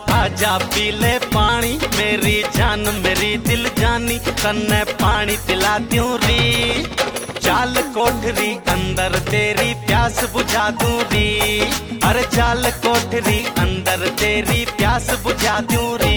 आजा पी ले पानी, मेरी जान मेरी दिल जानी, तन्ने पानी पिला दूं री। चाल कोठरी अंदर तेरी प्यास बुझा दूं री, अरे चाल कोठरी अंदर तेरी प्यास बुझा दूं री।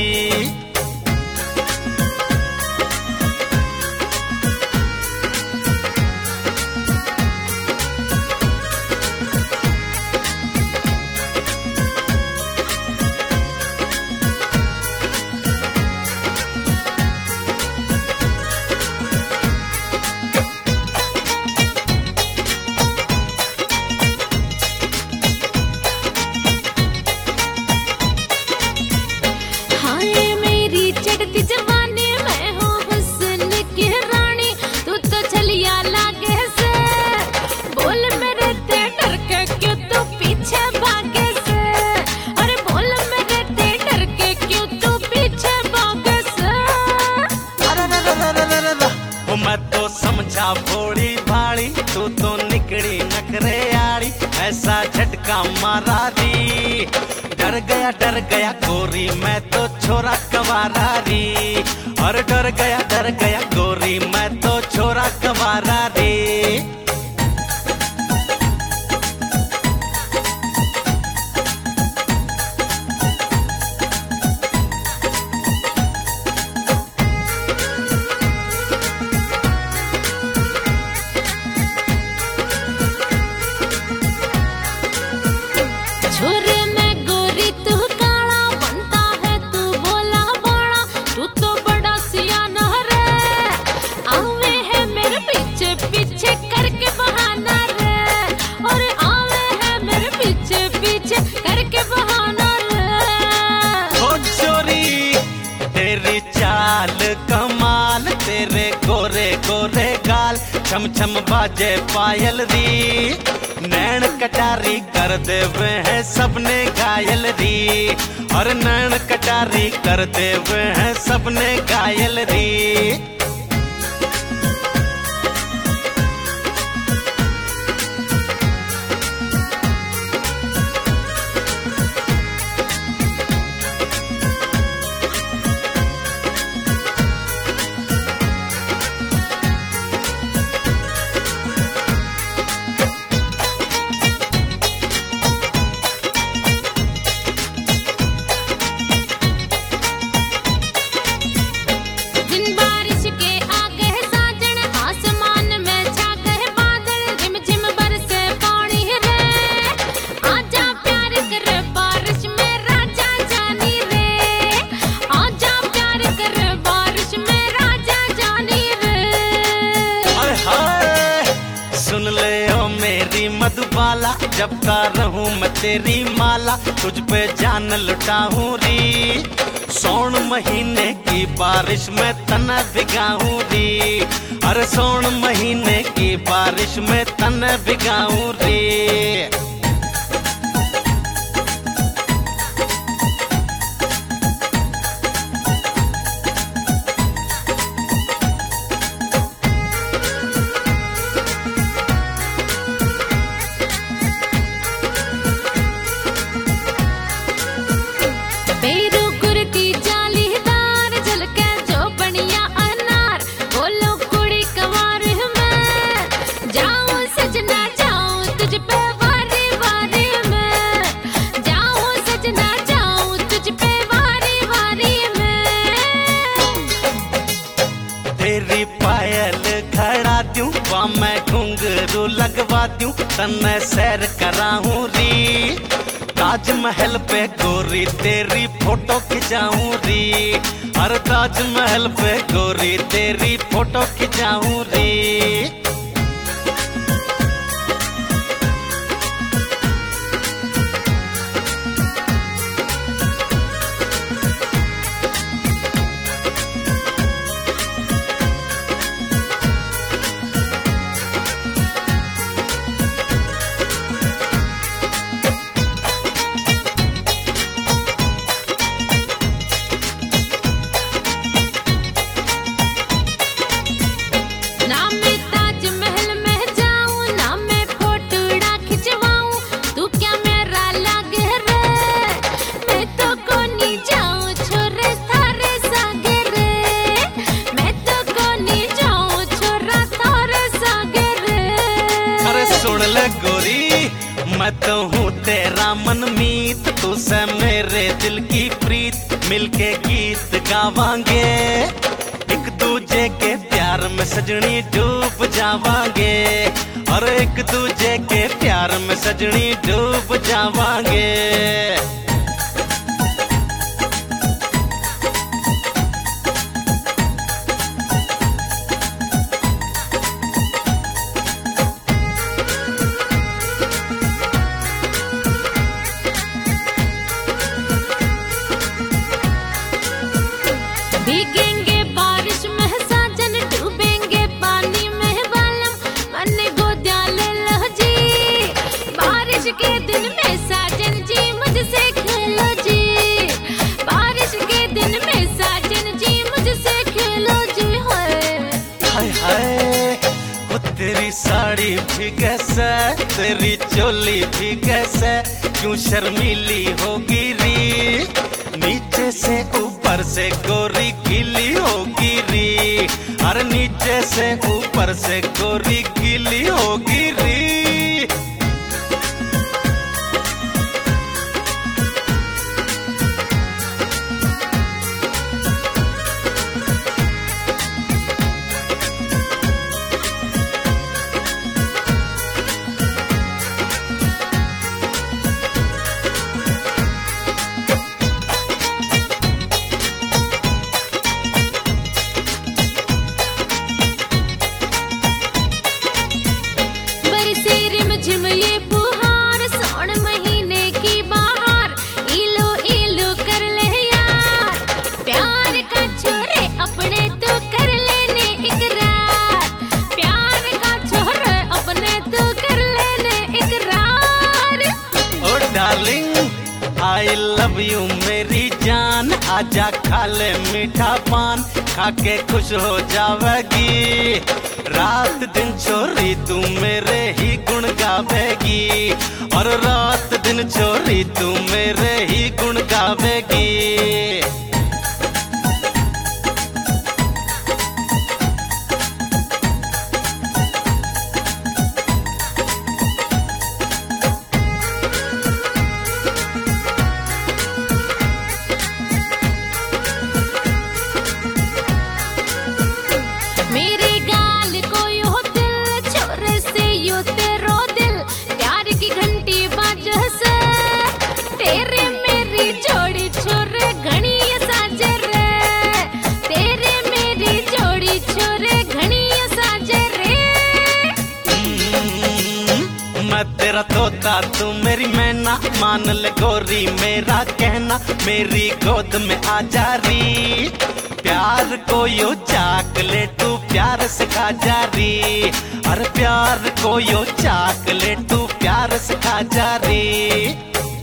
मैं तो समझा भोली भाली, तू तो निकली नखरे आड़ी, ऐसा झटका मारा री। डर गया गोरी मैं तो छोरा कवारा री, और डर गया गोरी मैं तो छोरा कवारा री। छोरे में गोरी तू काला बनता है, तू बोला बड़ा, तू तो बड़ा सियाना रे। आवे है मेरे पीछे पीछे करके बहाना रे, और आवे है मेरे पीछे पीछे करके बहाना रे। ओ चोरी तेरी चाल कमाल, तेरे गोरे गोरे गाल, छम छम बाजे पायल री। नैन कटारी कर देवे हैं सबने घायल री, और नैन कटारी कर देवे हैं सबने घायल री। सुन ले ओ मेरी मधुबाला, जपता रहूं मैं तेरी माला, तुझ पे जान लुटाऊं री। सोन महीने की बारिश में तना भिगाऊं री, अरे सोन महीने की बारिश में तना भिगाऊं री। तेरी पायल खड़ा दूं, मैं घुंघरू लगवा दूं, तन्ने सैर कराऊं री। ताजमहल पे गोरी तेरी फोटो खिंचाऊं री, हर ताजमहल पे गोरी तेरी फोटो खिंचाऊं री। नाम ताज प्रीत मिलके गीत गावांगे, एक दूजे के प्यार में सजनी डूब जावांगे, और एक दूजे के प्यार में सजनी डूब जावांगे। भीगेंगे बारिश में साजन, डूबेंगे पानी में बालम, मन गोदिया ले लो जी। बारिश के दिन में साजन जी मुझसे खेलो जी, बारिश के दिन में साजन जी मुझसे खेलो जी। हाय हाय वो तेरी साड़ी भी कैसे, तेरी चोली भी कैसे, क्यों शर्मीली होगी री, नीचे से ऊपर से गोरी गीली होगी री, अरे नीचे से ऊपर से गोरी गीली होगी री। झिम ये पुहार, सावन महीने की बहार, इलो इलो कर ले यार, प्यार का छोरे अपने तो कर लेने इकरार, प्यार का छोरे अपने तो कर लेने इकरार। ओ डार्लिंग आई लव यू मेरी जान, आजा खा ले मीठा पान, खाके खुश हो जावेगी, रात दिन छोरी तू मेरे ही गुण गावेगी, और रात दिन छोरी तू मेरे ही गुण गावेगी। मेरे गाल को यो दिल, छोरे से यो तेरो दिल, प्यार की घंटी बाजे से, तेरे मेरी जोड़ी छोरे घनी साजे रे, तेरे मेरी जोड़ी छोरे घनी साजे रे। मैं तेरा तोता तू मेरी मैना, मान ले गोरी मेरा कहना, मेरी गोद में आ जा री, प्यार को यो चाक ले तू प्यार सिखा जा री, अरे प्यार को यो चाक ले तू प्यार सिखा जा री।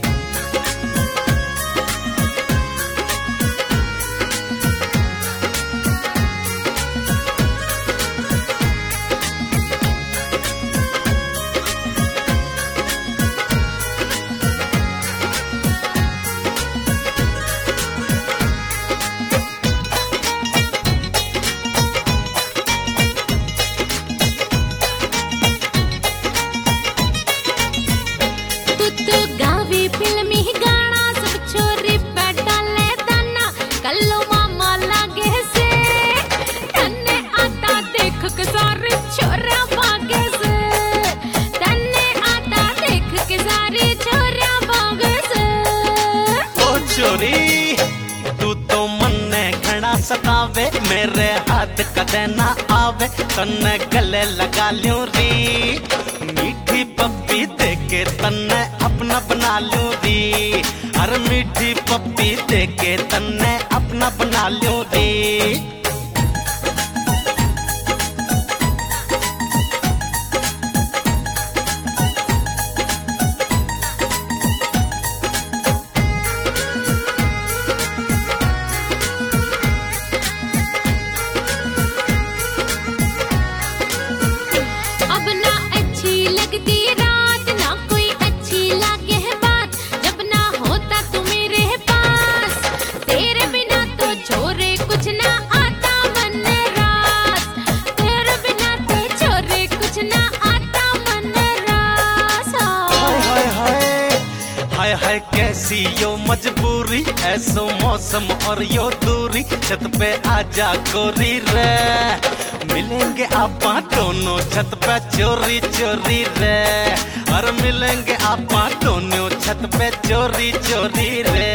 तो गावी फिल्मी गाना, सब छोरी पे डाले दाना, कल्लो मामा लागे से, तन्ने आता देख के सारे छोरा भागे से, तन्ने आता देख के सारे छोरा भागे से। ओ छोरी तू तो मन्ने घना सतावे, मेरे हाथ कदे ना आवे, तन्ने गले लगा ल्यूं री, मीठी पप्पी देके तन्ने अपना बना लूं री, अरे मीठी पप्पी देके तन्ने अपना बना लूं री। अब ना अच्छी लगती रात, ना कोई अच्छी लागे है बात, जब ना होता तू मेरे पास, तेरे बिना तो छोरे कुछ ना आता मन रास, तेरे बिना तो छोरे कुछ ना आता मन रास। हाय हाय हाय हाय हाय कैसी यो मजबूरी, ऐसो मौसम और यो दूरी, छत पे आजा गोरी रे, मिलेंगे आपा दोनों छत पे चोरी चोरी रे, और मिलेंगे आपा दोनों छत पे चोरी चोरी रे।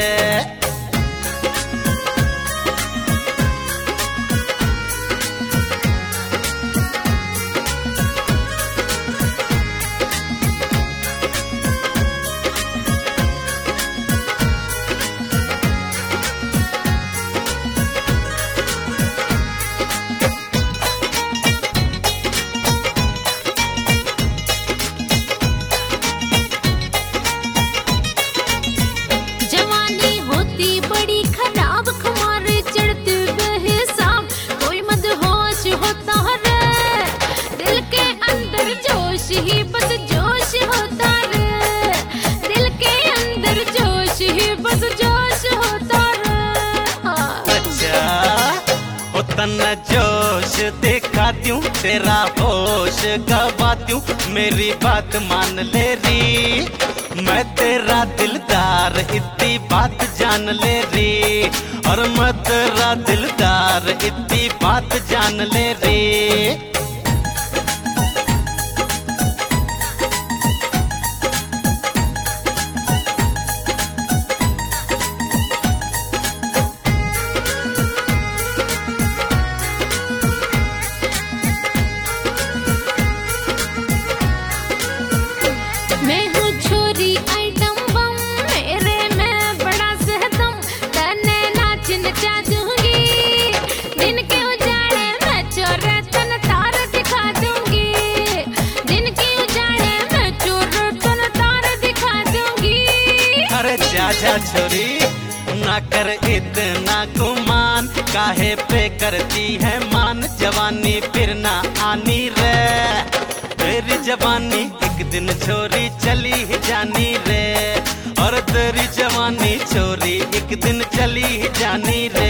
ही बस जोश होता रे, दिल के अंदर जोश ही बस जोश होता रे। अच्छा ओ तन्ना जोश दिखाती हूँ, तेरा होश गवाती हूँ, मेरी बात मान ले री, मैं तेरा दिलदार इतनी बात जान ले री, और मैं तेरा दिलदार इतनी बात जान ले री। मैं हूँ छोरी आइटम बम, मेरे में बड़ा सहदम, तने नाच नचा दूंगी, दिन के उजाड़े मैं चोरे तन तार दिखा दूंगी, दिन के उजाड़े मैं चोरे तन तार दिखा दूंगी। अरे जा जा छोरी ना कर इतना गुमान, काहे पे करती है मान, जवानी फिर ना आनी रे, तेरी जवानी एक दिन छोरी चली ही जानी रे, और तेरी जवानी छोरी एक दिन चली ही जानी रे।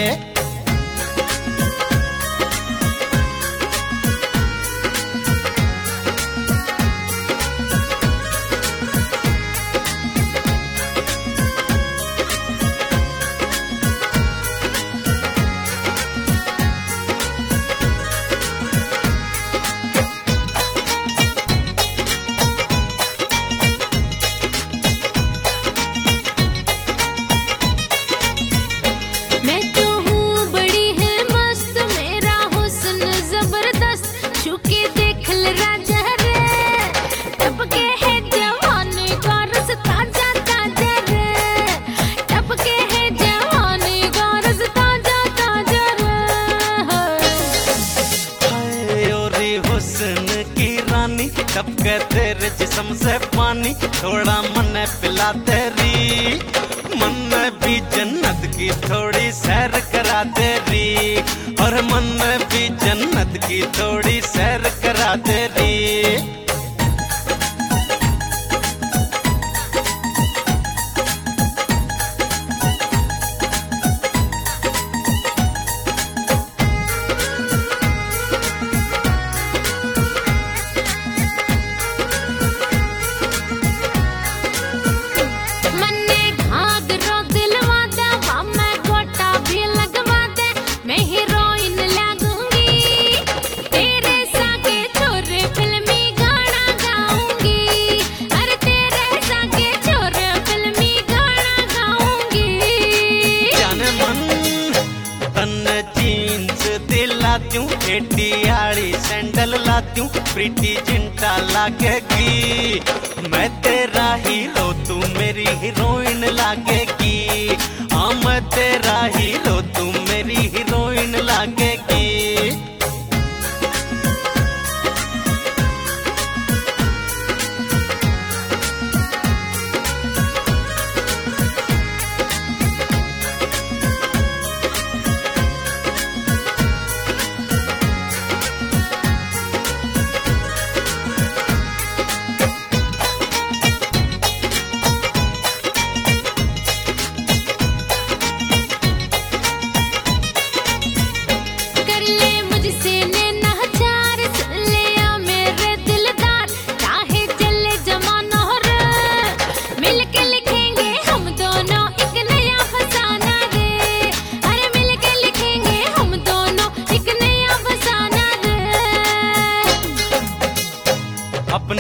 कब के तेरे जिस्म से पानी, थोड़ा मन पिला तेरी, मन भी जन्नत की थोड़ी सैर करा तेरी, और मन भी जन्नत की थोड़ी सैर करा तेरी। एटियाड़ी सैंडल लाती हूँ, प्रीति चिंटा लागेगी, मैं तेरा हीरो तू मेरी हीरोइन लागेगी, हाँ मैं तेरा हीरो तू मेरी हीरोइन लागेगी।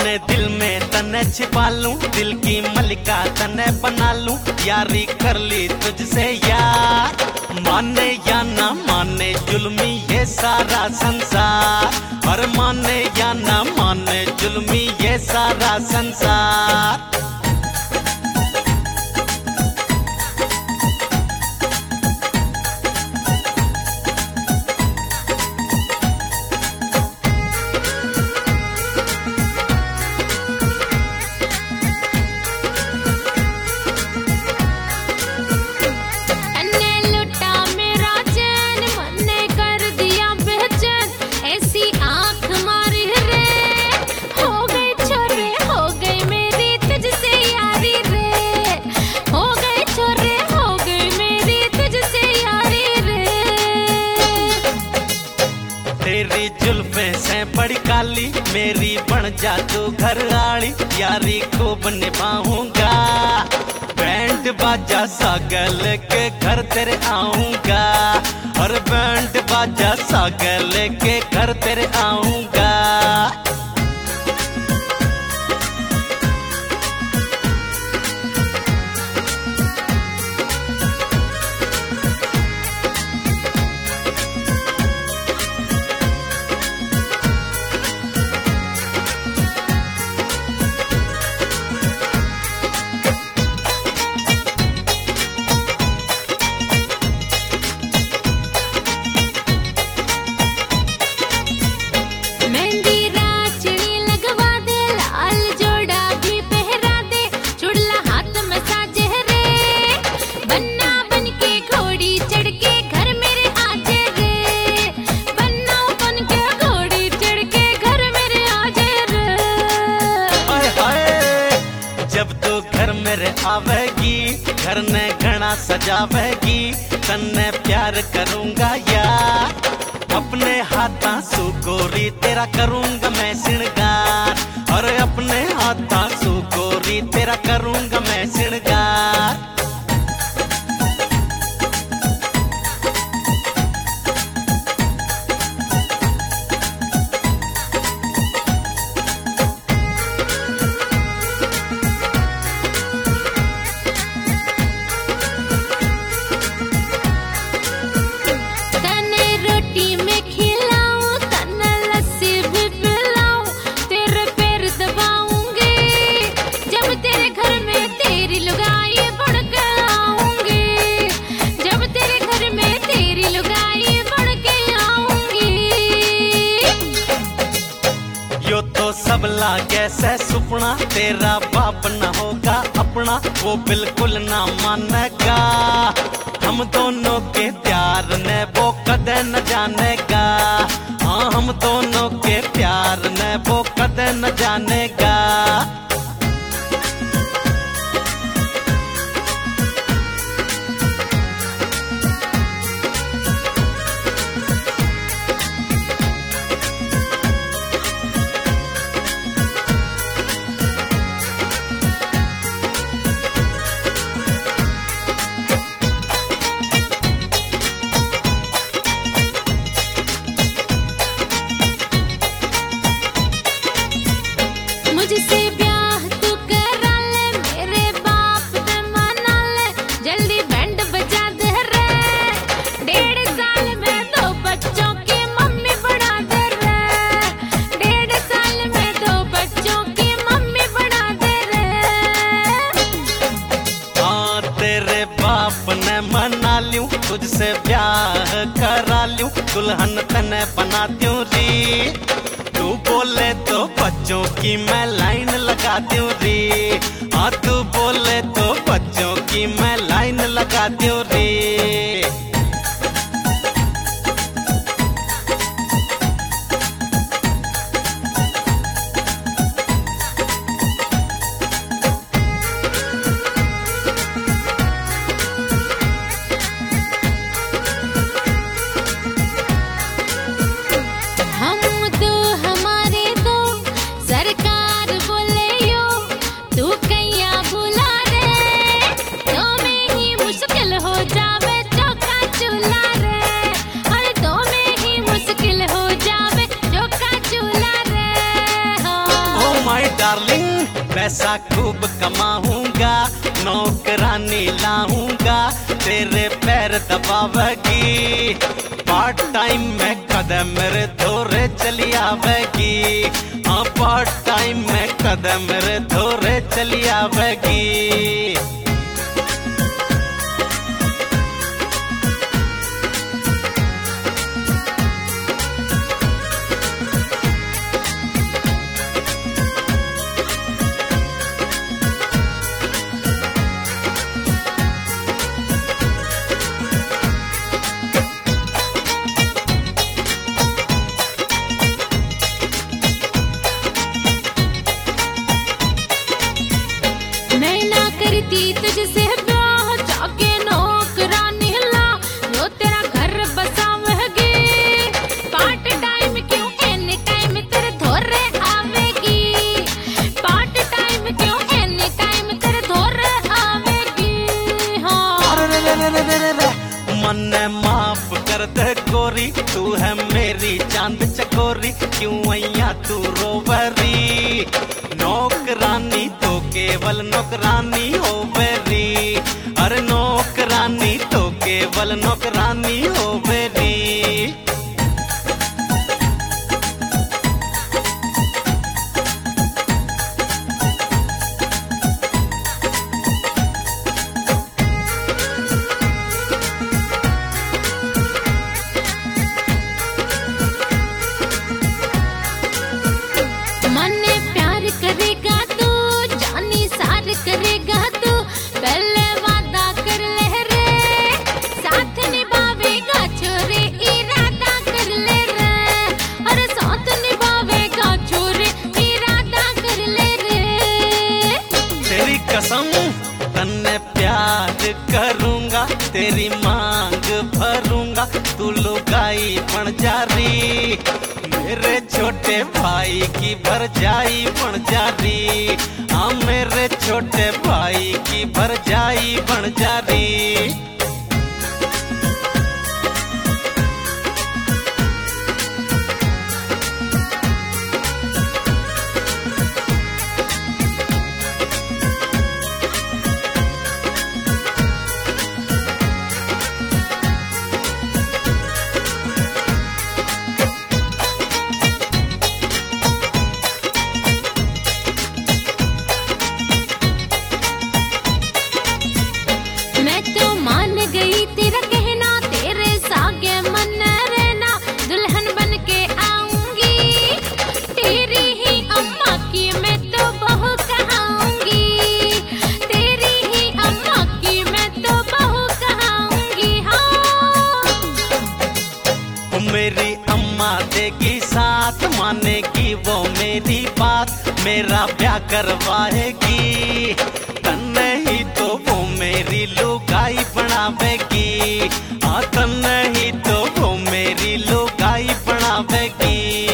अपने दिल में तने छिपा लूं, दिल की मलिका तने बना लूं, यारी कर ली तुझसे यार। माने या ना माने जुल्मी ये सारा संसार, और माने या ना माने जुल्मी ये सारा संसार। तेरी जुल्फे से बड़ी काली, मेरी बन जा तू घर आली, यारी खूब निभाऊंगा। बैंड बाजा सागल के घर तेरे आऊंगा, और बैंड बाजा सागल के घर तेरे आऊंगा। मेरे आवेगी घर ने घना सजावेगी, तन्ने प्यार करूंगा यार। अपने हाथा सू गोरी तेरा करूंगा मैं श्रृंगार, और अपने हाथा सू गोरी तेरा करूंगा मैं श्रृंगार। सबला कैसे सुपना, तेरा बाप न होगा अपना, वो बिल्कुल ना मानेगा। हम दोनों के प्यार ने वो कदे न जानेगा, हाँ हम दोनों के प्यार ने वो कदे न जानेगा। मुझसे ब्याह तू करा ले, मेरे बाप ने मना ले, जल्दी बैंड बजा दे रे। 1.5 साल में 2 बच्चों की मम्मी बना दे रे, 1.5 साल में 2 बच्चों की मम्मी बना दे रे। हाँ तेरे बाप ने मना लूं, तुझसे ब्याह करा लूं, दुल्हन तने बना दूं री। तू बोले तो बच्चों की मैं लाइन लगा दूं री, हाँ तू बोले तो बच्चों की मैं लाइन लगा दूं री। तू कैया बुला दे, तो में ही मुश्किल हो जावे पैसा खूब कमाऊंगा, नौकरानी लाऊंगा, तेरे पैर दबावेगी। पार्ट टाइम में कदम मेरे धोरे चली आवेगी। हाँ, पार्ट टाइम में कदम मेरे धोरे चली आवेगी। तुझसे ब्याह जाके नौकरानी ला, जो तेरा घर बसावेगी। पार्ट टाइम क्यों एनी टाइम तेरे धोरे आवेगी। पार्ट टाइम क्यों एनी टाइम तेरे धोरे आवेगी। हाँ, मन माफ कर दे गोरी, तू है मेरी चांद चकोरी, क्यों अइया तू रोवरी। नौकरानी तो केवल नौकरानी हो बेरी, अरे नौकरानी तो केवल नौकरानी हो बेरी। मने प्यार करेगा तू, जानी सार करेगा तू, पहले वादा कर ले रे। साथ निभावेगा छोरे, इरादा कर ले रे। अरे साथ निभावेगा छोरे, इरादा कर ले रे। तेरी कसम तन्ने प्यार करूंगा, तेरी मांग भरूंगा, तू लुगाई बन जारी। मेरे छोटे भाई की भर जाई बन जारी। हाँ, मेरे छोटे भाई की भर जाई बन जारी। मैं तो मान गई तेरा कहना, तेरे सागे मन रहना, दुल्हन बन के आऊंगी। तेरी ही अम्मा की मैं तो बहू कहाऊंगी। तेरी ही अम्मा की मैं तो बहू कहाऊंगी। हाँ, मेरी अम्मा देगी साथ, मानेगी वो मेरी बात, मेरा ब्याह करवाएगी। तन्ने ही तो वो मेरी लुगाई बनावेगी। हाँ, तन्ने ही तो वो मेरी लुगाई बनावेगी।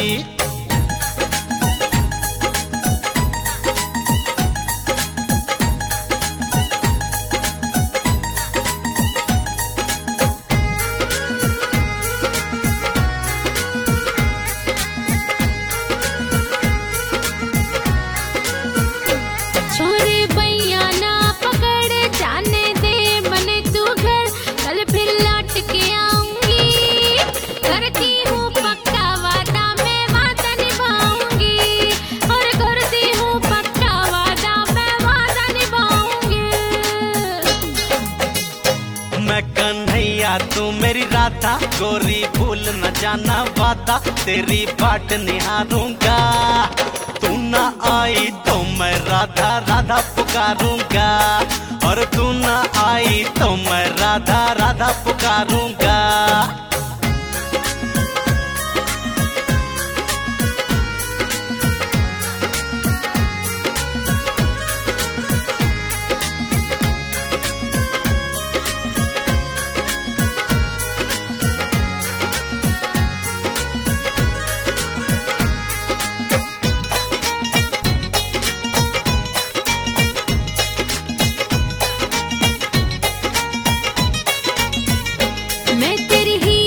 छोरे भैया ना पकड़, जाने दे मने तू घर, कल फिर लौट के आऊंगी। करती हूँ पक्का वादा, मैं वादा निभाऊंगी। और करती हूँ पक्का वादा, मैं वादा निभाऊंगी। मैं कन्हैया तू मेरी राधा, गोरी भूल न जाना वादा, तेरी बाट निहारूंगा। तू ना आई तो मैं राधा राधा पुकारूंगा, और तू ना आई तो मैं राधा राधा पुकारूंगा। मैं तेरी ही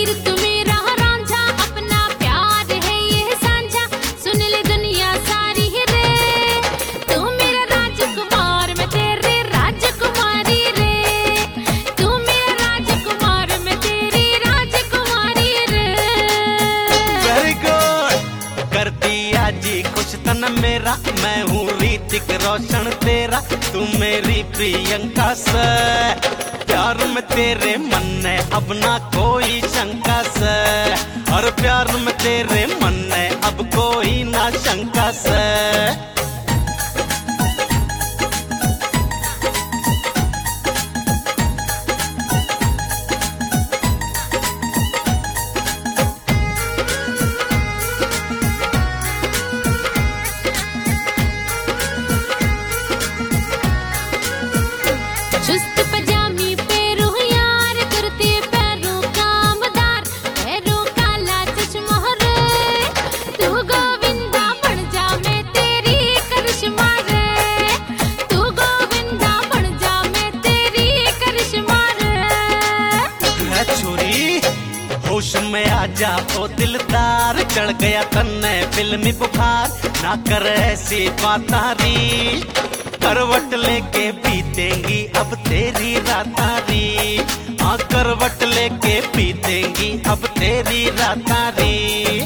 रोशन तेरा, तू मेरी प्रियंका से। प्यार में तेरे मन ने अब ना कोई शंका से, और प्यार में तेरे मन ने अब कोई ना शंका से। चुस्त पजामी पेरू यार, कुर्ती पैरू कामदार, पैरू काला चश्मा रे। तू गोविंदा बन जा मैं तेरी करिश्मा रे, तू गोविंदा बन जा मैं तेरी करिश्मा रे। छोरी होश में आ जा ओ दिलदार, चढ़ गया तन्ने फिल्मी बुखार, ना कर ऐसी बातारी। करवट लेके बीतेंगी अब तेरी रातारी, हाँ करवट लेके बीतेंगी अब तेरी रातारी।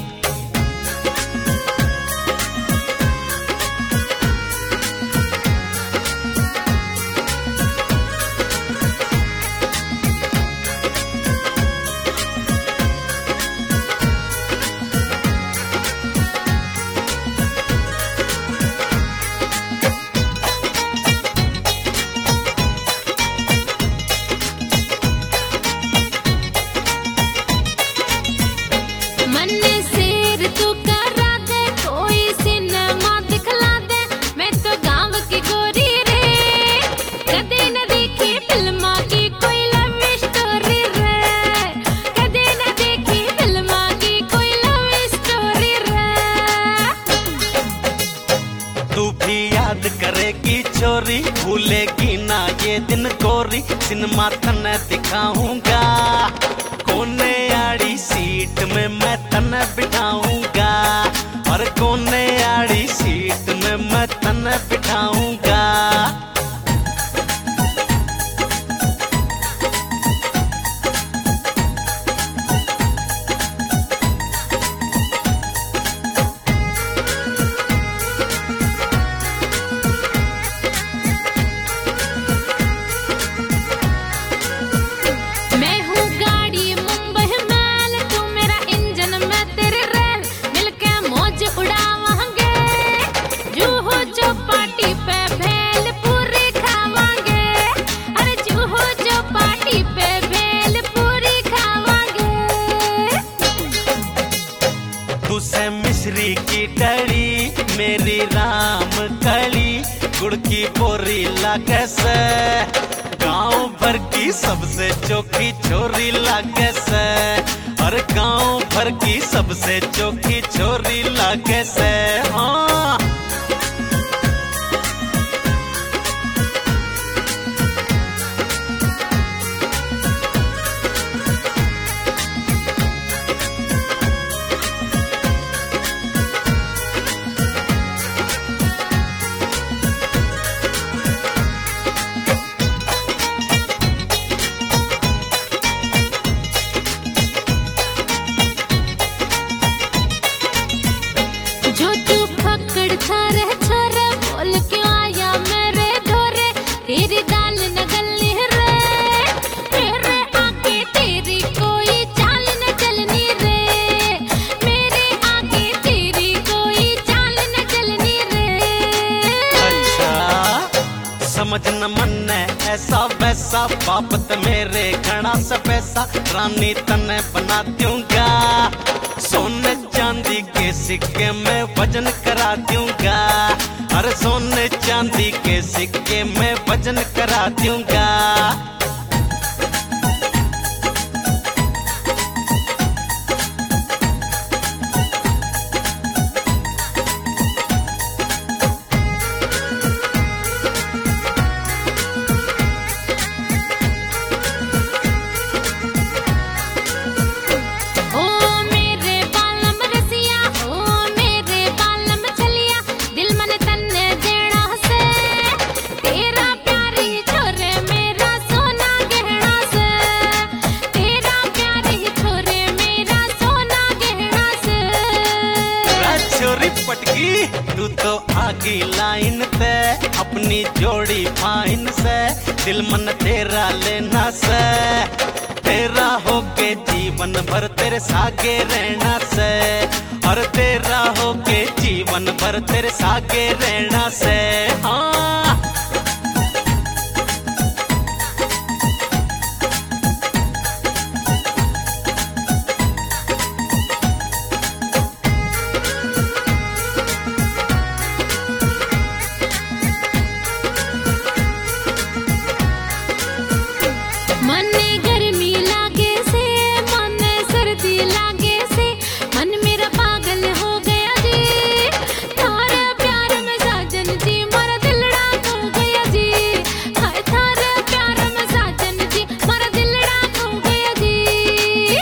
मन शेर तू करा दे, कोई सिनेमा दिखला दे, मैं तो गाँव की गोरी रे। कदे न देखी फिल्मा की कोई लव स्टोरी रे, कदे न देखी फिल्मा की कोई लव स्टोरी रे। तू भी याद करेगी छोरी, भूलेगी ना ये दिन गोरी, सिनेमा तन्ने दिखाऊंगा, कोने आड़ी सीट में मैं तन्ने बिठाऊंगा, और कोने आड़ी सीट में मैं तन्ने बिठाऊंगा। मैं हूँ गाड़ी मुंबई मैल, तू मेरा इंजन मैं तेरे रेल, मिलके मौज उड़ावांगे, जूहू चौपाटी पे भेल पूरी खावांगे, अरे जूहू चौपाटी पे भेल पूरी खावांगे। तुझसे मिश्री की डली, मेरी राम कली, गुड़ की बोरी लागे से, गांव भर की सबसे चौकी छोरी लागे से, और गांव भर की सबसे चौकी छोरी लागे से। हाँ जो तू पकड़ था रे छोरे, बोल क्यों आया मेरे धोरे, तेरी दाल न गलनी रे, मेरे आगे तेरी कोई चाल न चलनी रे, मेरे आगे तेरी कोई चाल न चलनी रे। अच्छा समझ न मन है ऐसा वैसा, बाबत मेरे घना सा पैसा, रानी तन्ने बना दूंगा, सोने चांदी के सिक्के में वजन करा दूंगा, अरे सोने चांदी के सिक्के में वजन करा दूंगा। तेरा प्यारी छोरे मेरा सोना अपनी जोड़ी फाइन से, दिल मन तेरा लेना से, तेरा होके जीवन भर तेरे सागे रहना से, और तेरा होके जीवन भर तेरे सागे रहना से। हाँ मने गर्मी लागे से, मने सर्दी लागे से, मन मेरा पागल हो गया जी। थारे प्यार में साजन जी मारा दिलड़ा खो गया जी। हाय थारे प्यार में साजन जी मारा दिलड़ा खो गया जी।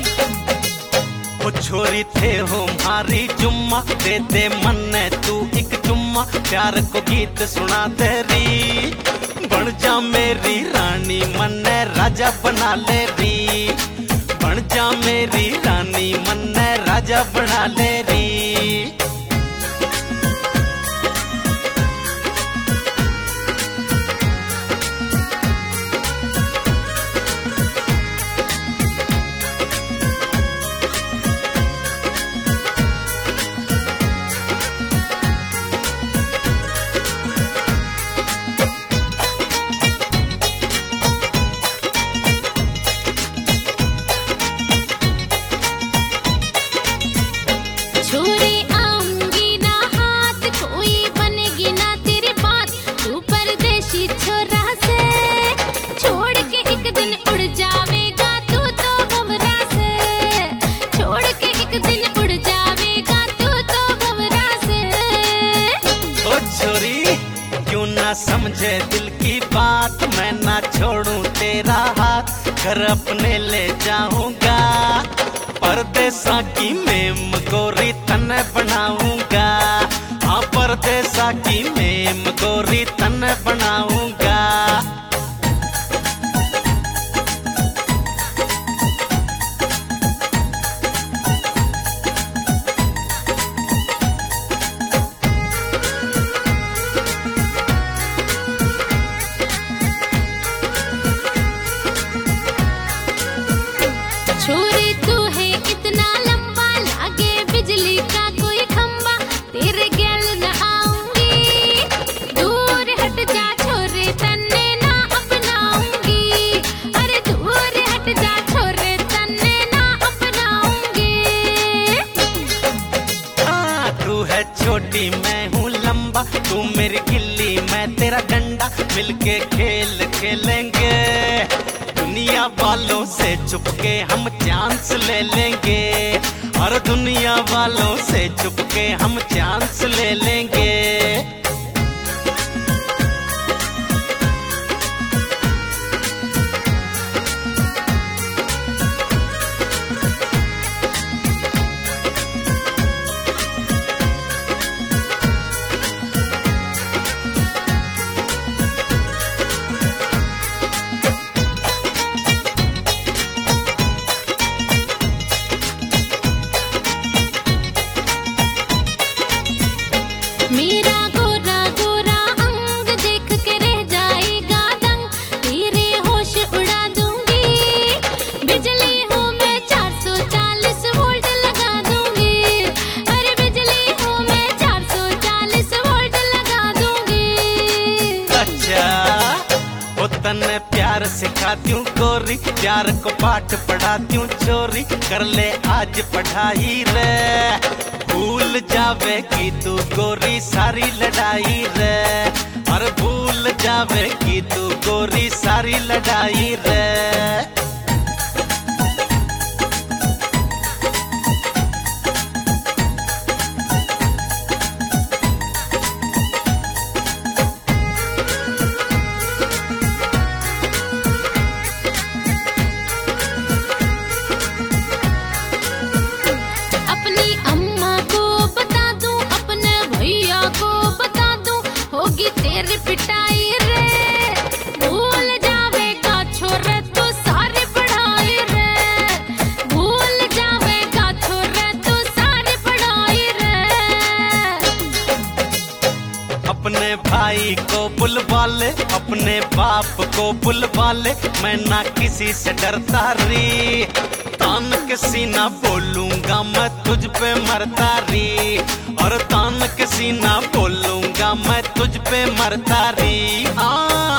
वो छोरी थे हो मारी जुम्मा, दे दे मन ने तू एक चुम्मा, प्यार को गीत सुना तेरी, बन जा मेरी रानी मन ने राजा बना ले री, बन जा मेरी रानी मन ने राजा बना ले री। छोरी आऊंगी ना हाथ, कोई बनेगी ना तेरी बात, तू परदेशी छोरा से छोड़ के एक दिन उड़ जावेगा तू तो भंवरा से, छोड़ के एक दिन उड़ जावेगा तू तो भंवरा से। ओ छोरी क्यों ना समझे दिल की बात, मैं ना छोड़ूं तेरा हाथ, घर अपने ले जाऊंगा, परदेसा की मेम गोरी तन बनाऊंगा, हाँ परदेसा की मेम गोरी तन बनाऊंगा। छोरी तू है इतना लंबा, लागे बिजली का कोई खंबा, तेरे गैल न आऊंगी, दूर हट जा छोरे तन्ने ना अपनाऊंगी, अरे दूर हट जा छोरे तन्ने ना अपनाऊंगी। हाँ तू है छोटी मैं हूँ लंबा, तू मेरी गिल्ली मैं तेरा डंडा, मिलके खेल खेलेंगे, दुनिया वालों से छुपके हम चांस ले लेंगे, और दुनिया वालों से छुपके हम चांस ले लेंगे। मेरा गोरा गोरा अंग देख के रह जाएगा दंग, तेरे होश उड़ा दूंगी, बिजली हूँ मैं 440 वोल्ट लगा दूंगी, अरे बिजली हूँ मैं 440 वोल्ट लगा दूंगी। अच्छा वो तन्ने प्यार सिखाती हूँ गोरी, प्यार को पाठ पढ़ाती हूँ चोरी, कर ले आज पढ़ाई रे, भूल जावेगी तू गोरी सारी लड़ाई रे, और भूल जावेगी तू गोरी सारी लड़ाई रे। अपनी अम्मा को बता दूं, अपने भैया को बता दूं, होगी तेरी पिटाई रे, भूल जावेगा छोरे तू सारी मम्मी को बुलवा ले, अपने बाप को बुलवा ले, मैं ना किसी से डरता री। तान के सीना बोलूंगा मैं तुझ पे मरता री, और तान के सीना बोलूंगा मैं तुझ पे मरता री। हाँ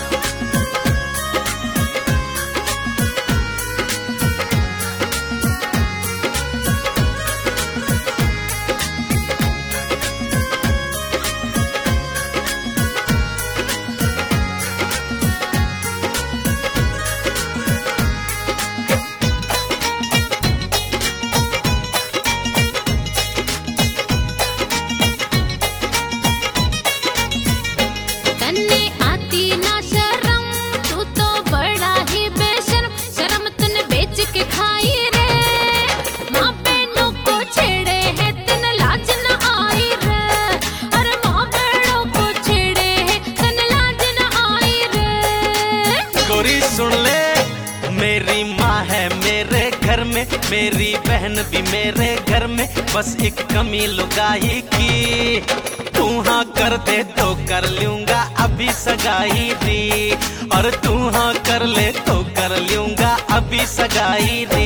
सुन ले, मेरी माँ है मेरे घर में, मेरी बहन भी मेरे घर में, बस एक कमी लुगाई की। तू हाँ कर दे तो कर लूंगा अभी सगाई री, और तू हाँ कर ले तो कर लूंगा अभी सगाई री।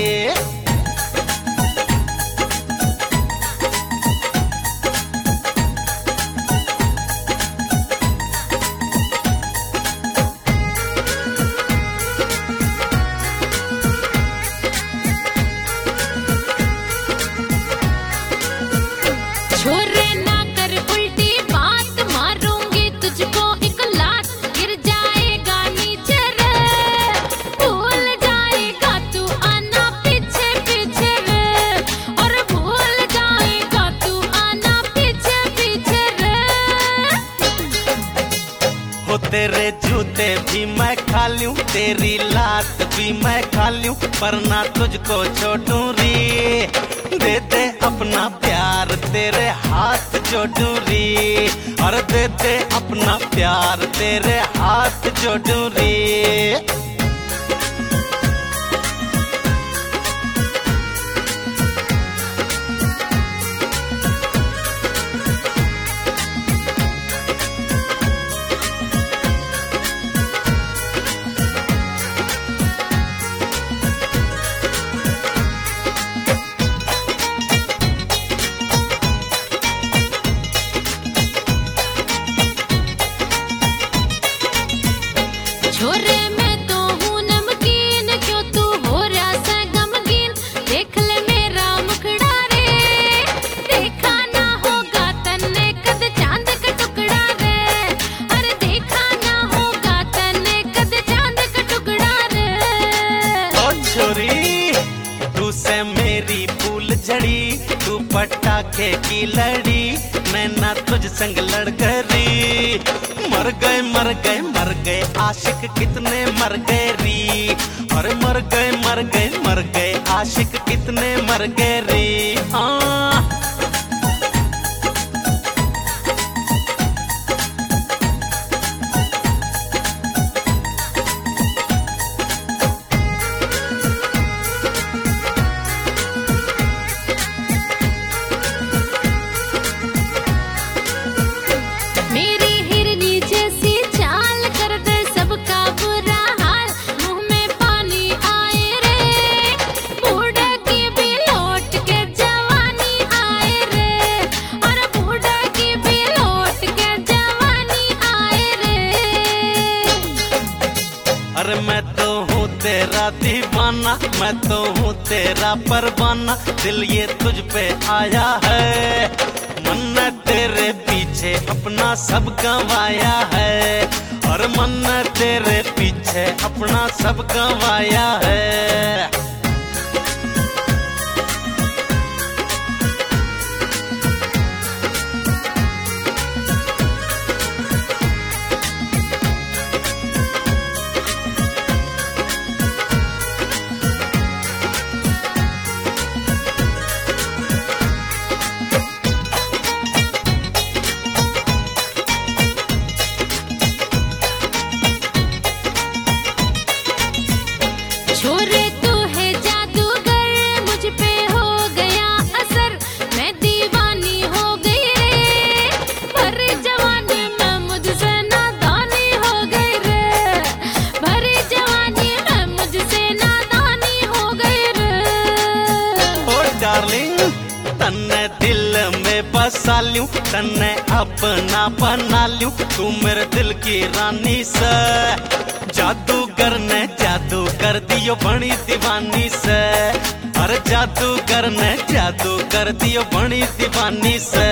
छोरे ना कर उल्टी बात, मारूंगी तुझको एक लात, गिर जाएगा नीचे रे, भूल जाएगा तू आना पीछे पीछे रे, और भूल जाएगा तू आना पीछे पीछे रे। हो तेरे जूते भी मैं खा लूं, तेरी लात भी मैं खा लूं, पर ना तुझको छोड़ूं री। दे दे अपना प्यार तेरे हाथ जोड़ूं री, और दे दे अपना प्यार तेरे हाथ जोड़ूं री। छोरे मैं तो हूँ नमकीन, क्यों तू हो रहा सा गमगीन, देख ले मेरा मुखड़ा रे, देखा ना होगा तन्ने कद चांद का टुकड़ा रे, अरे देखा ना होगा तन्ने कद चांद का टुकड़ा रे। ओ छोरी तू से मेरी फूल झड़ी, तू पटाखे की लड़ी, नैना तुझ संग लड़ गई। मर गए मर गए मर गए आशिक कितने मर गए री, और मर गए मर गए मर गए आशिक कितने मर गए री। हाँ मेरी हिरनी जैसी चाल कर दे सबका बुरा हाल, मुंह में पानी आए रे, बूढ़े की भी लौट के जवानी आए रे, और बूढ़े की भी लौट के जवानी आए रे। अरे मैं तो हूँ तेरा दीवाना, मैं तो हूँ तेरा परवाना, दिल ये तुझ पे आया है, मन ने तेरे पीछे अपना सब गंवाया है, और मन ने तेरे पीछे अपना सब गंवाया है। छोरे तू अपना बना लूं, तू मेरे दिल की रानी से। जादूगर ने जादू कर दियो बड़ी दीवानी से, अरे जादूगर ने जादू कर दियो बड़ी दीवानी से।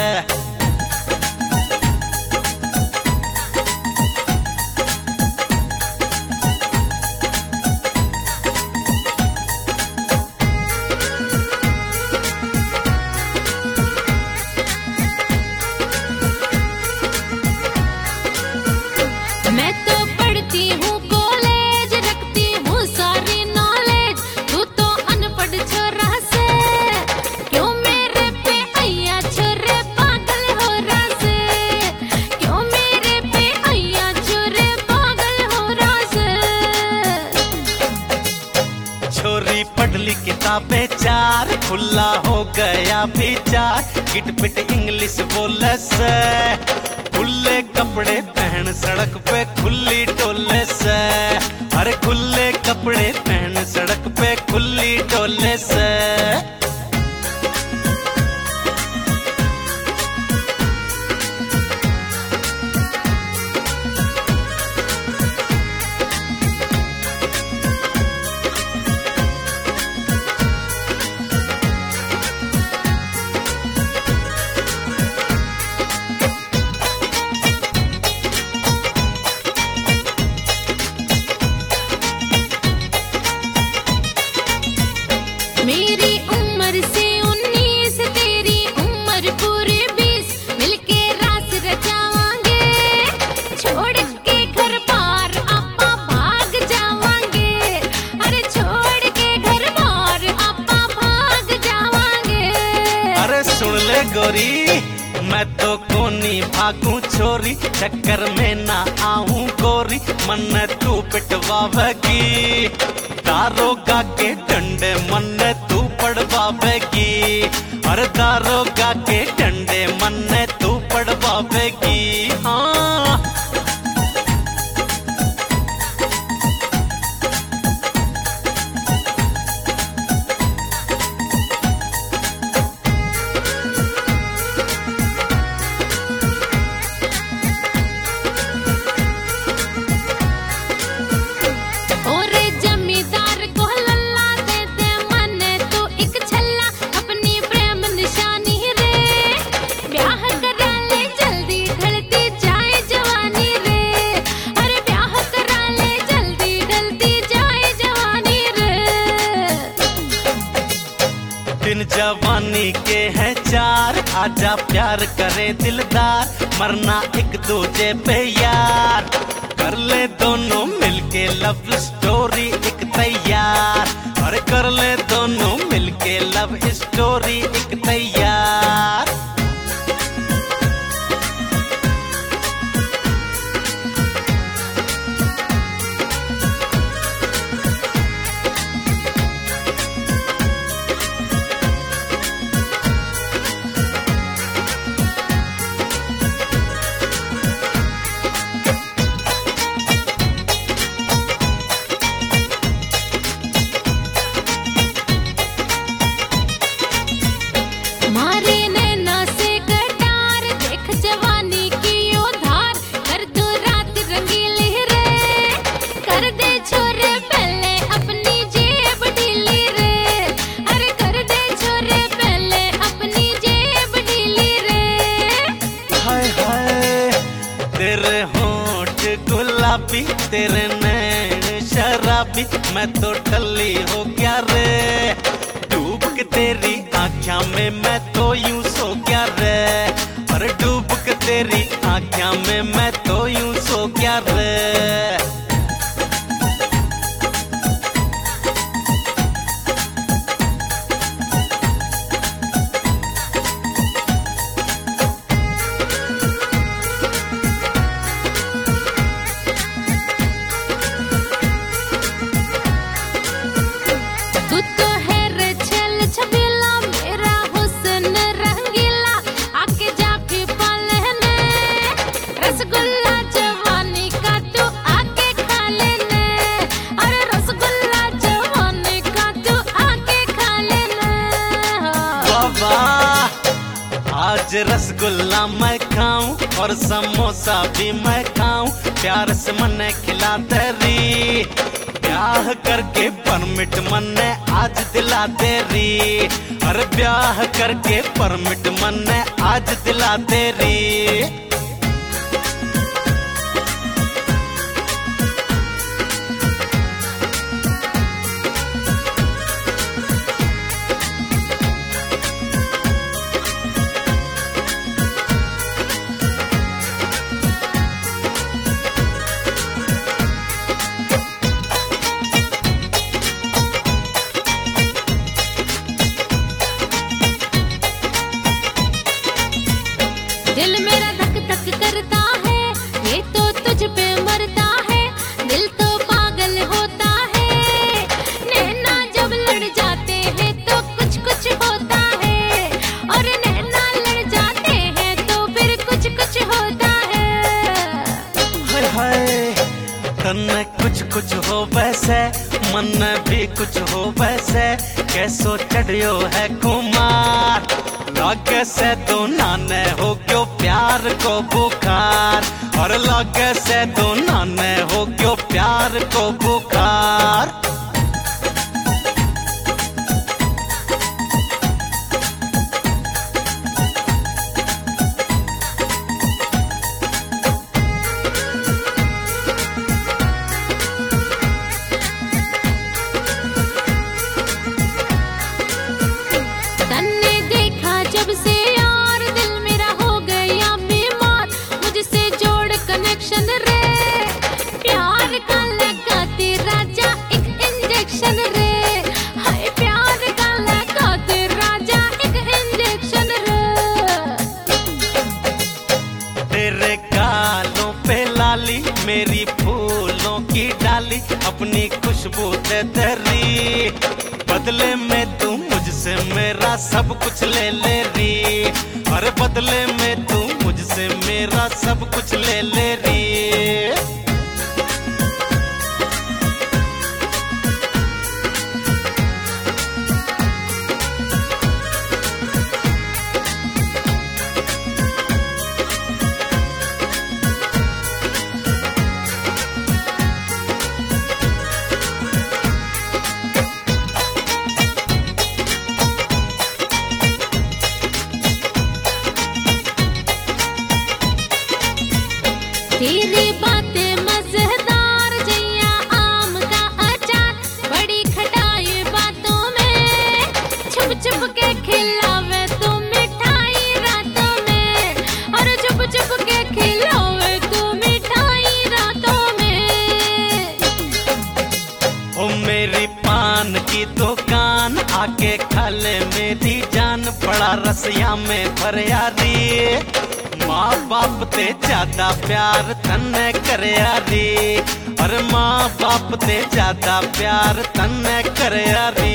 मैं तो पढ़ती हूँ कॉलेज, रखती हूँ सारी नॉलेज, तू तो अनपढ़ छोरा से। क्यों मेरे पे अय्या छोरे पागल हो रहा से, क्यों मेरे पे अय्या छोरे पागल हो रहा से। छोरी पढ़ ली किताबें चार, खुला हो गया विचार, किट पिट इंग्लिश बोले से। खुले कपड़े पहन सड़क पे खुली टोले से, अरे खुले कपड़े पहन सड़क पे खुली टोले से। मेरी उम्र से 19, तेरी उम्र पूरे 20, मिलके रास रचावांगे, छोड़ के घर बार आपा भाग जावांगे, अरे छोड़ के घर बार आपा भाग जावांगे। अरे सुन ले गोरी, मैं तो कोनी भागू छोरी, चक्कर में ना आऊं गोरी, मन तू पिटवावेगी। दारोगा के डंडे मन तू पड़वावेगी, अरे दारोगा के डंडे मन तू पड़वावेगी। हाँ और जमींदार को लल्ला दे दे मन तो एक छल्ला, अपनी प्रेम निशानी रे, ब्याह करा ले जल्दी ढलती जाए जवानी रे, अरे ब्याह करा ले जल्दी ढलती जाए जवानी रे। दिन जवानी के हैं चार, आजा प्यार करे दिलदार, मरना एक दूजे पे यार, कर ले दोनों मिलके लव स्टोरी एक तैयार, अरे कर ले दोनों मिलके लव स्टोरी एक तैयार। मारे नैना से कटार, देख जवानी की उधार, कर दो रात रंगीली रे, कर दे छोरे पहले अपनी जेब ढीली रे, अरे कर दे छोरे पहले अपनी जेब ढीली रे। हाय हाय तेरे होंठ गुलाबी, तेरे नैन शराबी, मैं तो टल्ली हो गया रे, डूब के तेरी आँखों में मैं तो यूं सो गया रे, अरे डूब के तेरी आँखों में मैं तो यूं सो गया रे। तू तो है रे छल छबीला, मेरा हुस्न आज रसगुल्ला मैं खाऊं और समोसा भी मैं खाऊं, प्यार से मन्ने खिला तेरी, ब्याह करके परमिट मन्ने आज दिला तेरी, अरे ब्याह करके परमिट मन्ने आज दिला तेरी। दिल मेरा धक धक करता है, ये तो तुझ पे मरता है, दिल तो पागल होता है, नैना जब लड़ जाते हैं तो कुछ कुछ होता है, और नैना लड़ जाते हैं तो फिर कुछ कुछ होता है। हाय हाय तन्ने कुछ कुछ हो वैसे, मन भी कुछ हो वैसे, कैसो चढ़ियो है कुमार, लागे से दो नाने हो क्यों प्यार को बुखार, और लागे से दो नाने हो क्यों प्यार को बुखार। तन्ने देखा जब से यार दिल मेरा हो गया बीमार, मुझसे जोड़ कनेक्शन रे, प्यार का लगा तेरा जा एक इंजेक्शन रे, हाय प्यार का लगा तेरा जा एक इंजेक्शन रे। तेरे गालों पे लाली, मेरी फूलों की डाली, अपनी खुशबू दे तेरी, बदले में तू मुझसे मेरा सब कुछ ले री, और बदले में तू मुझसे मेरा सब कुछ ले री। तेरी बातें मजेदार जैया आम का अचार, बड़ी खटाई बातों में, छुप छुप के खिलावे तू मिठाई रातों में, और छुप छुप के खिलावे तू मिठाई रातों में। ओ मेरी पान की दुकान आके खा ले मेरी जान, बड़ा रसिया में भर यारी, माँ बाप ते ज्यादा प्यार तन्ने करे यारी, अरे माँ बाप ते ज्यादा प्यार तन्ने करे यारी।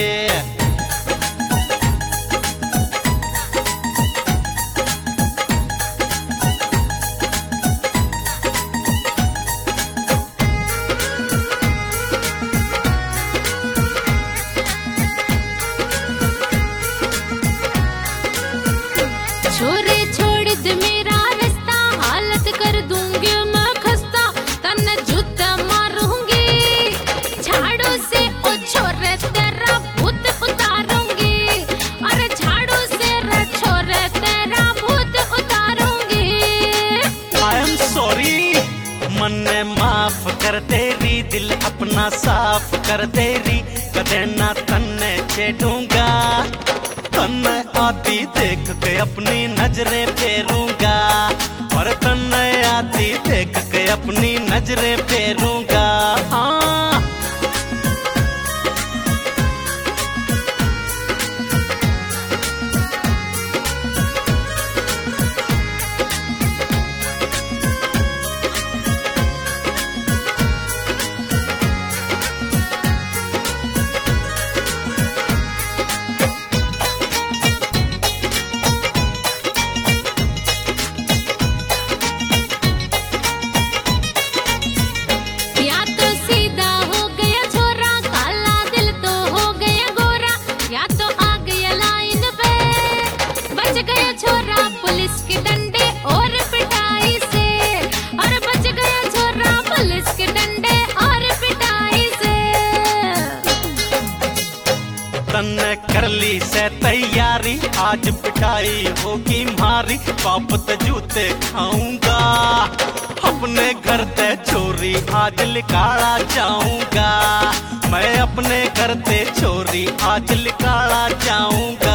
छोरे छोड़ दे मेरा रास्ता, हालत कर दूंगी मैं खस्ता, तन्ने जूता मारूंगी, झाड़ू से ओ छोरे तेरा भूत उतारूंगी, अरे झाड़ू से रे छोरे तेरा भूत उतारूंगी। आई एम सॉरी, मन्ने माफ कर तेरी, दिल अपना साफ कर तेरी, कदे ना तन्ने छेड़ूंगा, तन्ने आती देख के अपनी नजरें फेरूंगा, और तन्ने आती देख के अपनी नजरें फेरूंगा। हाँ या तो सीधा हो तन्ने कर ली से तैयारी, आज पिटाई होगी मारी, पाप ते जूते खाऊंगा, अपने घर ते छोरी आज लिकाड़ा जाऊंगा, मैं अपने घर ते छोरी आज लिकाड़ा जाऊंगा।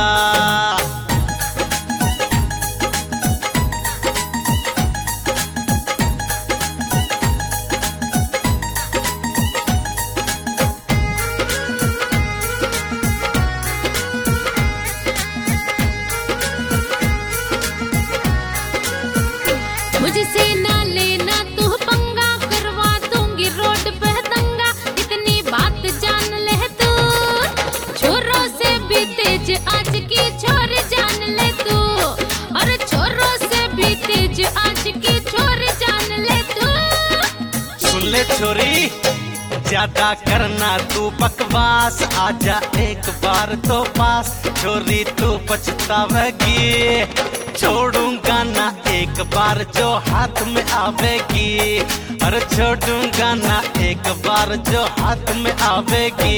मुझसे ना लेना तू पंगा, करवा दूंगी रोड पे दंगा, इतनी बात जान ले तू, छोरों से भी तेज आज की छोरी जान ले तू, और छोरों से भी तेज आज की छोरी जान ले तू। सुन ले छोरी, ज्यादा करना तू बकवास, आजा एक बार तो पास, छोरी तू पछतावेगी, छोड़ूंगा ना एक बार जो हाथ में आवेगी, अरे छोड़ूंगा ना एक बार जो हाथ में आवेगी।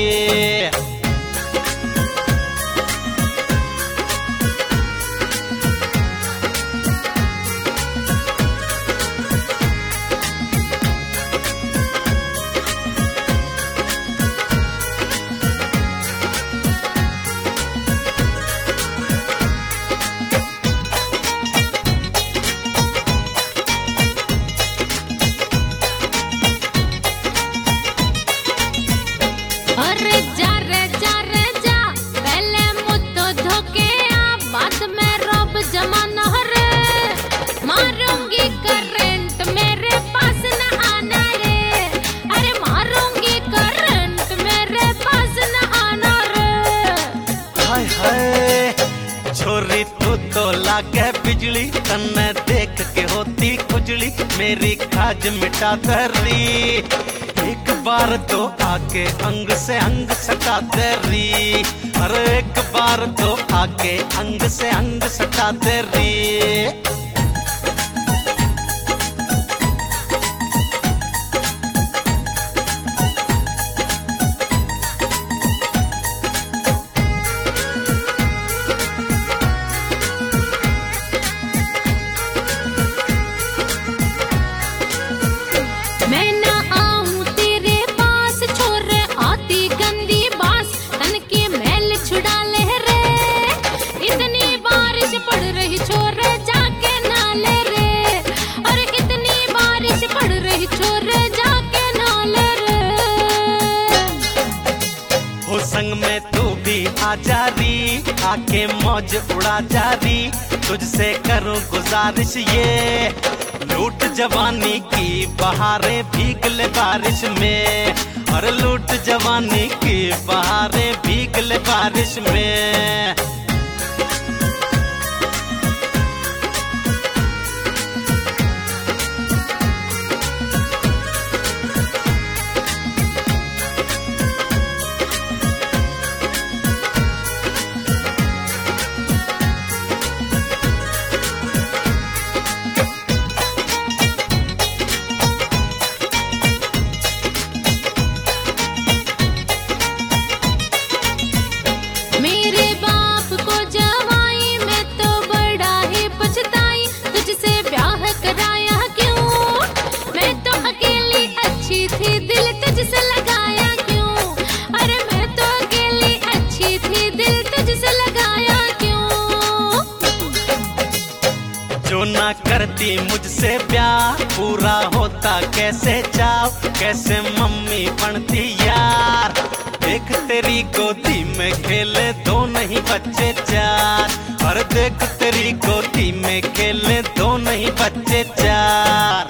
अरे जा रे जा रे जा, पहले मुद्दो धोके आ, बाद में रब जमाना रे, मारूंगी करंट मेरे पास न आना रे, अरे मारूंगी करंट मेरे पास न आना रे। हाय हाय छोरी तू तो लागे बिजली, तन्ने देख के होती खुजली, मेरी खाज मिटा दरी, एक बार तो आके अंग से अंग सटा दरी, अरे एक बार तो आके अंग से अंग सटा दरी। मैं ना आऊं तेरे पास, छोरे आती गंदी बास, तन के मैल छुड़ा ले रे, इतनी बारिश पड़ रही छोरे जाके नाले रे, और इतनी बारिश पड़ रही छोरे जाके नाले रे। हो संग में तू भी आ जा री, आके मौज उड़ा जा री, तुझसे करूं गुजारिश ये, लूट जवानी की बहारें भीग ले बारिश में, और लूट जवानी की बहारें भीग ले बारिश में। मेरे बाप को जवाई मैं तो बड़ा ही पछताई, तुझसे ब्याह कराया क्यों, मैं तो अकेली अच्छी थी दिल तुझसे लगाया क्यों, अरे मैं तो अकेली अच्छी थी दिल तुझसे लगाया क्यों। जो ना करती मुझसे ब्याह, पूरा होता कैसे चाव, कैसे मम्मी बनती यार, देख तेरी गोदी में खेले दो नहीं बच्चे चार, और देख तेरी गोदी में खेले दो नहीं बच्चे चार।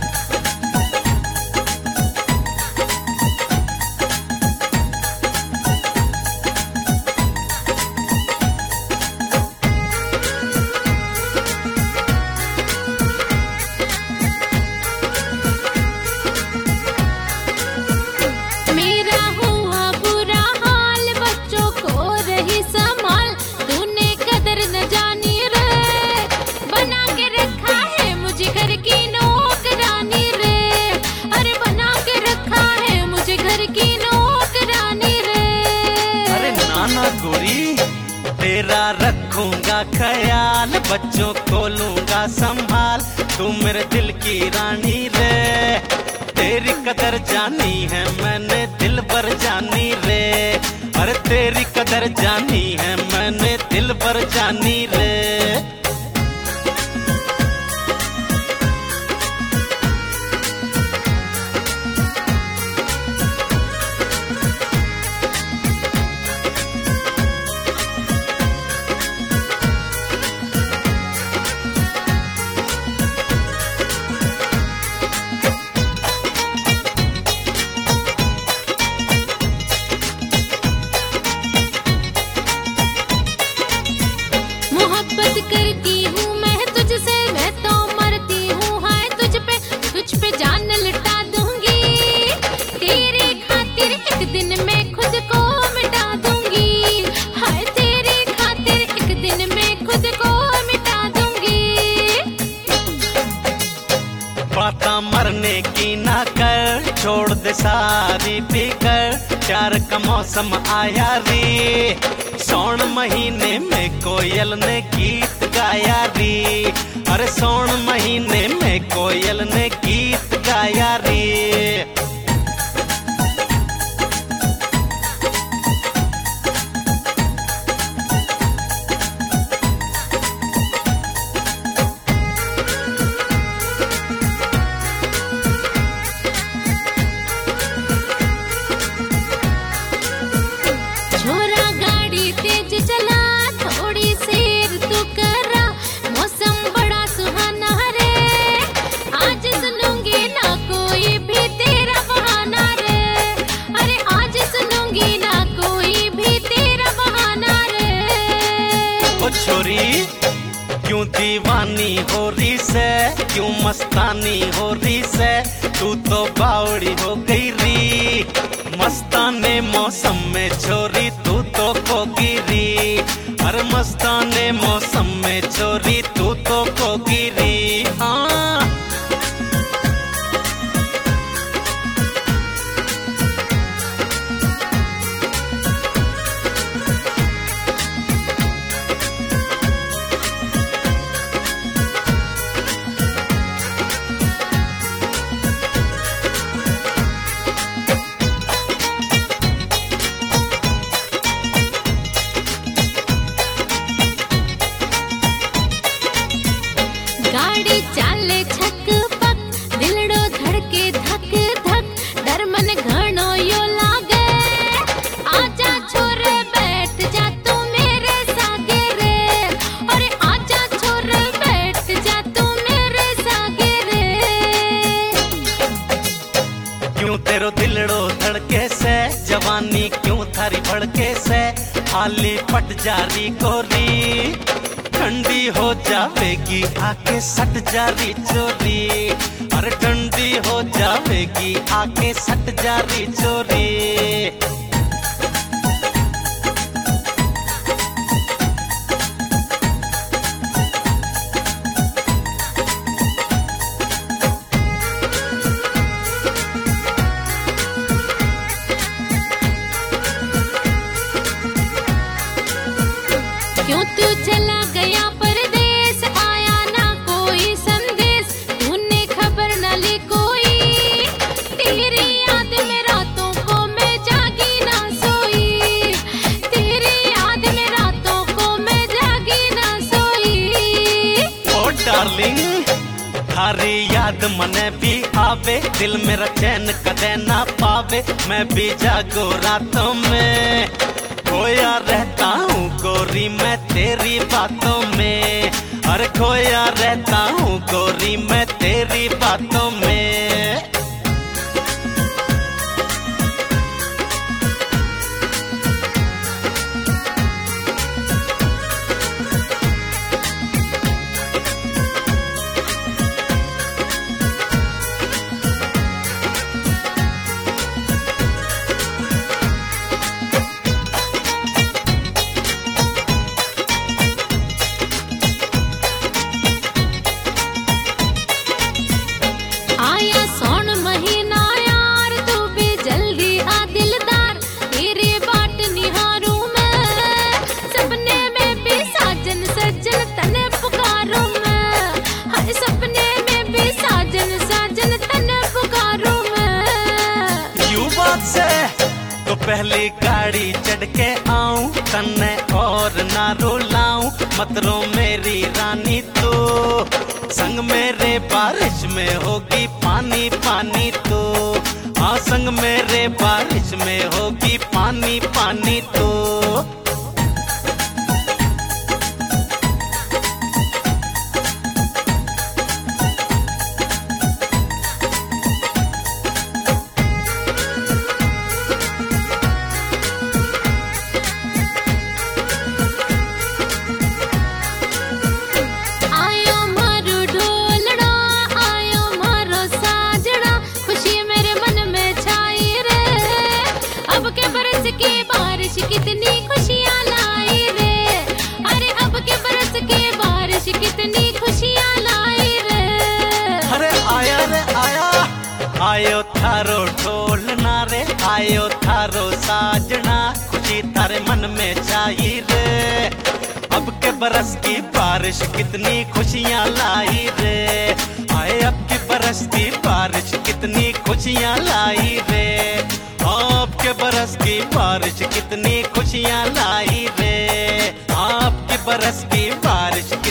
मेरा हुआ बुरा हाल, बच्चों को रही संभाल, तूने कदर न जानी रे, बना के रखा है मुझे घर की नौकर। गोरी तेरा रखूंगा ख्याल, बच्चों को लूंगा संभाल, तू मेरे दिल की रानी रे। तेरी कदर जानी है मैंने दिल भर जानी रे, अरे तेरी कदर जानी है मैंने दिल भर जानी रे। करती हूँ मैं तुझसे, मैं तो मरती हूँ हाय तुझ पे जान लुटा दूंगी। तेरे खातिर एक दिन में खुद को मिटा दूंगी, हाय तेरे खातिर एक दिन में खुद को मिटा दूंगी। बाता मरने की ना कर, छोड़ दे सारी फिकर, प्यार का मौसम आया रे। सौन महीने में कोयल ने गीत गाया रे, अरे सौन महीने में कोयल ने गीत गाया रे। छोरा गाड़ी तेज चला, थोड़ी सैर तू करा, मौसम बड़ा सुहाना रे। आज सुनूंगी ना कोई भी तेरा बहाना रे, अरे आज सुनूंगी ना कोई भी तेरा बहाना रे। ओ छोरी क्यों दीवानी हो रही से, क्यों मस्तानी हो रही से, तू तो बावड़ी हो गई री। मस्ताने मौसम में छोरी तू तो कोगिरी, अरे मस्ताने मौसम में छोरी तू तो कोगिरी। हाँ गाड़ी चाले छक पक, दिलड़ो धड़के धक धक, डर मन घणो यो लागे। आजा छोरे बैठ जा तू मेरे सागे रे, अरे आजा छोरे बैठ जा तू मेरे सागे रे। क्यों तेरो दिलड़ो धड़के से, जवानी क्यों थारी भड़के से, हाली पट जारी कोरी। ठंडी हो जावेगी आके सट जारी चोरी, अरे ठंडी हो जावेगी आके सट जारी चोरी। क्यों तू चला गया परदेस, आया ना कोई संदेश, तूने खबर न ली कोई। तेरी याद में रातों को मैं जागी ना सोई, तेरी याद में रातों को मैं जागी ना सोई। ओ डार्लिंग थारी याद मने भी आवे, दिल मेरा चैन कदे ना पावे, मैं भी जागो रातों में। खोया रहता हूँ गोरी मैं तेरी बातों में, अरे खोया रहता हूँ गोरी मैं तेरी बातों में। आया पहली गाड़ी चढ़ के आऊं तन्ने और ना रुलाऊं, मत रो मेरी रानी तू, संग मेरे बारिश में होगी पानी पानी तू, हाँ संग मेरे बारिश में होगी पानी पानी तू। कितनी खुशियाँ लाई रे, अरे अब के बरस के बारिश कितनी खुशियाँ लाई रे। अरे आया रे आया, आयो थारो ढोल नारे, आयो थारो साजना, खुशी थारे मन में छाई रे। अब के बरस की बारिश कितनी खुशियाँ लाई रे, आए अब के बरस की बारिश कितनी खुशियाँ लाई रे, आपके बरस की बारिश कितनी खुशियाँ लाई रे, आपके बरस की बारिश